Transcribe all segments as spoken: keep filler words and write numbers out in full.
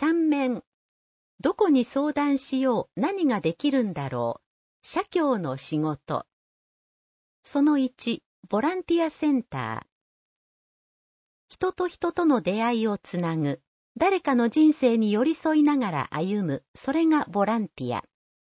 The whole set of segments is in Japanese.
さん面。どこに相談しよう、何ができるんだろう。社協の仕事。そのいち、ボランティアセンター。人と人との出会いをつなぐ。誰かの人生に寄り添いながら歩む。それがボランティア。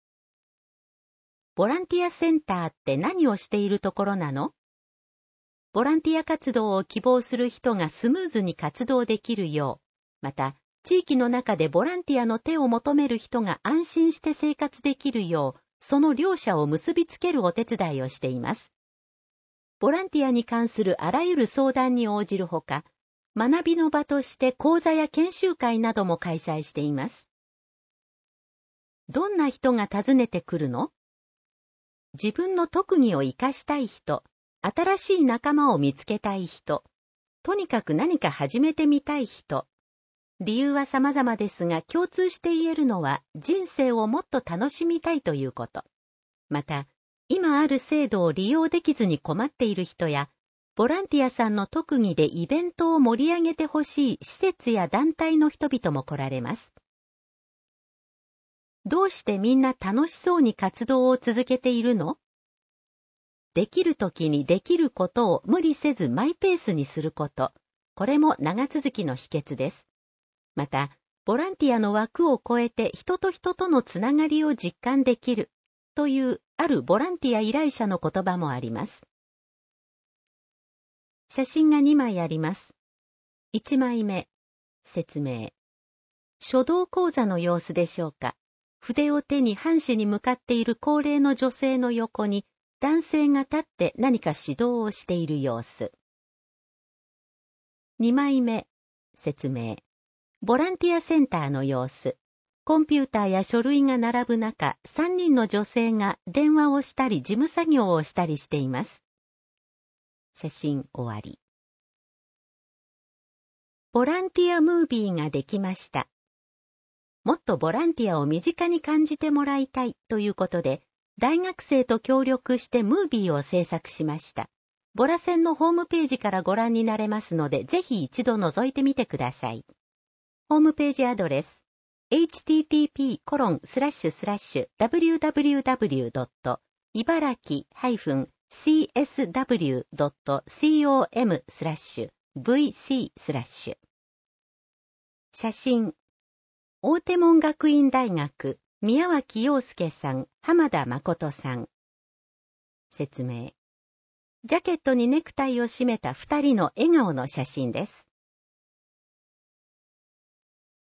ボランティアセンターって何をしているところなの？ボランティア活動を希望する人がスムーズに活動できるよう、また、地域の中でボランティアの手を求める人が安心して生活できるよう、その両者を結びつけるお手伝いをしています。ボランティアに関するあらゆる相談に応じるほか、学びの場として講座や研修会なども開催しています。どんな人が訪ねてくるの？自分の特技を生かしたい人、新しい仲間を見つけたい人、とにかく何か始めてみたい人。理由は様々ですが、共通して言えるのは人生をもっと楽しみたいということ。また、今ある制度を利用できずに困っている人や、ボランティアさんの特技でイベントを盛り上げてほしい施設や団体の人々も来られます。どうしてみんな楽しそうに活動を続けているの？できるときにできることを無理せずマイペースにすること。これも長続きの秘訣です。また、ボランティアの枠を超えて人と人とのつながりを実感できるというあるボランティア依頼者の言葉もあります。写真がにまいあります。いちまいめ、説明。書道講座の様子でしょうか。筆を手に半紙に向かっている高齢の女性の横に男性が立って何か指導をしている様子。にまいめ、説明。ボランティアセンターの様子。コンピューターや書類が並ぶ中、さんにんの女性が電話をしたり事務作業をしたりしています。写真終わり。ボランティアムービーができました。もっとボランティアを身近に感じてもらいたいということで、大学生と協力してムービーを制作しました。ボラセンのホームページからご覧になれますので、ぜひ一度覗いてみてください。ホームページアドレス、エイチティーティーピーコロンスラッシュスラッシュダブリューダブリューダブリュードットいばらきシーエスダブリュードットコムスラッシュブイシースラッシュ。写真。大手門学院大学、宮脇陽介さん、浜田誠さん。説明。ジャケットにネクタイを締めた二人の笑顔の写真です。